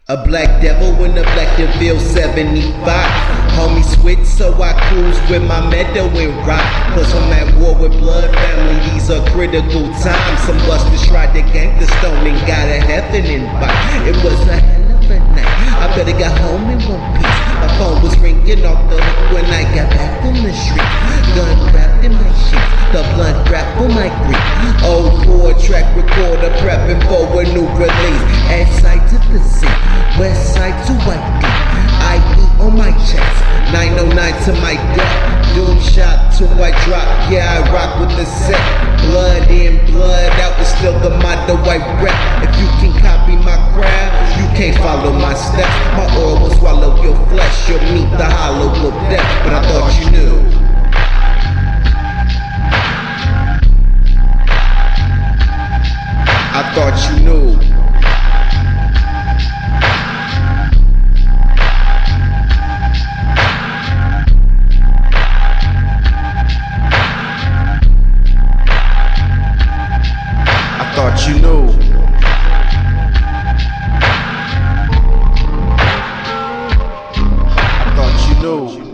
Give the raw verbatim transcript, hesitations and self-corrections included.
A black devil in a black DeVille seventy-five. Homie switch, so I cruise with my meadow and rock. Plus I'm at war with blood family, these are critical times. Some busters tried to gank the stone and got a heaven invite. It was a hell of a night, I better got home in one piece. My phone was ringing off the hook when I got back from the street. Gun wrapped in my sheets, the blunt wrapped on my grief. Oh, four track recorder prepping for a new release. Add sight to the sea, west side to white D. I E on my chest, nine oh nine to my gut. Doom shot till I drop, yeah I rock with the set. Blood in, blood out is still the motto I rep. If you can copy my craft, you can't follow my steps. My oil will swallow your flesh, you'll meet the hollow of death. But I thought you knew. I thought you knew. I thought you knew. I thought you knew.